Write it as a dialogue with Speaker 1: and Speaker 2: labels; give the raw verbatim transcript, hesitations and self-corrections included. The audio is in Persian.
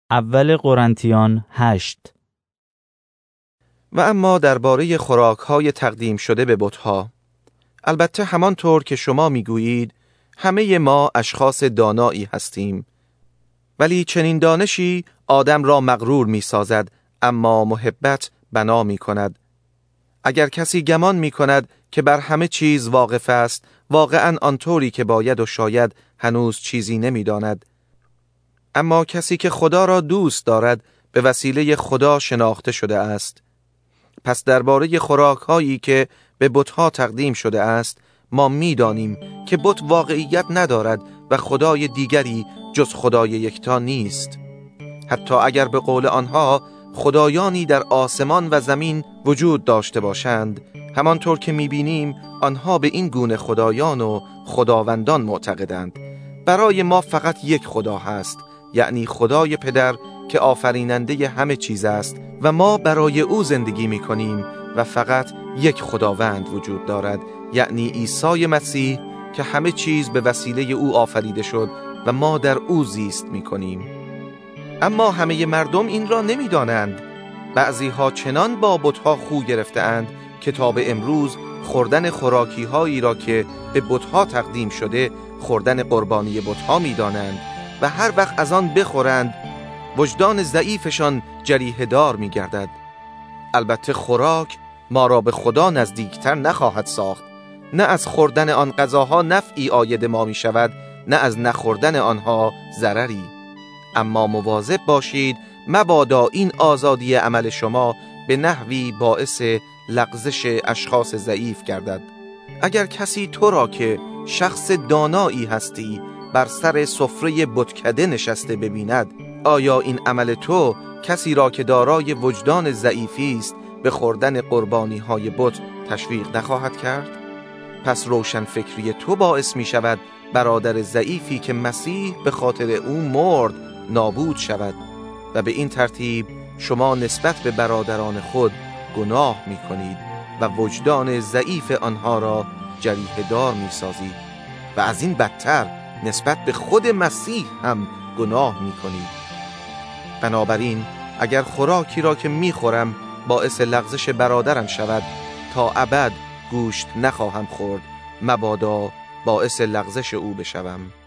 Speaker 1: اول قرنتیان هشت.
Speaker 2: و اما درباره خوراک‌های تقدیم شده به بت‌ها، البته همانطور که شما میگویید همه ما اشخاص دانایی هستیم، ولی چنین دانشی آدم را مغرور می‌سازد اما محبت بنا می‌کند. اگر کسی گمان می‌کند که بر همه چیز واقف است، واقعاً آنطوری که باید و شاید هنوز چیزی نمی‌داند. اما کسی که خدا را دوست دارد به وسیله خدا شناخته شده است. پس درباره خوراک‌هایی که به بت‌ها تقدیم شده است، ما می‌دانیم که بت واقعیت ندارد و خدای دیگری جز خدای یکتا نیست. حتی اگر به قول آنها خدایانی در آسمان و زمین وجود داشته باشند، همانطور که می‌بینیم آنها به این گونه خدایان و خداوندان معتقدند. برای ما فقط یک خدا هست، یعنی خدای پدر که آفریننده همه چیز است و ما برای او زندگی می کنیم و فقط یک خداوند وجود دارد، یعنی عیسی مسیح که همه چیز به وسیله او آفریده شد و ما در او زیست می کنیم. اما همه مردم این را نمی دانند. بعضی ها چنان با بت‌ها خو گرفته اند که تا به امروز خوردن خوراکی هایی را که به بت‌ها تقدیم شده خوردن قربانی بت‌ها می دانند و هر وقت از آن بخورند وجدان ضعیفشان جریحه دار می گردد. البته خوراک ما را به خدا نزدیکتر نخواهد ساخت. نه از خوردن آن غذاها نفعی عاید ما می شود، نه از نخوردن آنها ضرری. اما مواظب باشید مبادا این آزادی عمل شما به نحوی باعث لغزش اشخاص ضعیف گردد. اگر کسی تو را که شخص دانایی هستی بر سر سفره بتکده نشسته ببیند، آیا این عمل تو کسی را که دارای وجدان ضعیفی است به خوردن قربانی های بت تشویق نخواهد کرد؟ پس روشن فکری تو باعث می شود برادر ضعیفی که مسیح به خاطر او مرد نابود شود و به این ترتیب شما نسبت به برادران خود گناه می کنید و وجدان ضعیف آنها را جریحه دار می سازید و از این بدتر نسبت به خود مسیح هم گناه می کنید. بنابراین اگر خوراکی را که می خورم باعث لغزش برادرم شود، تا ابد گوشت نخواهم خورد، مبادا باعث لغزش او بشوم.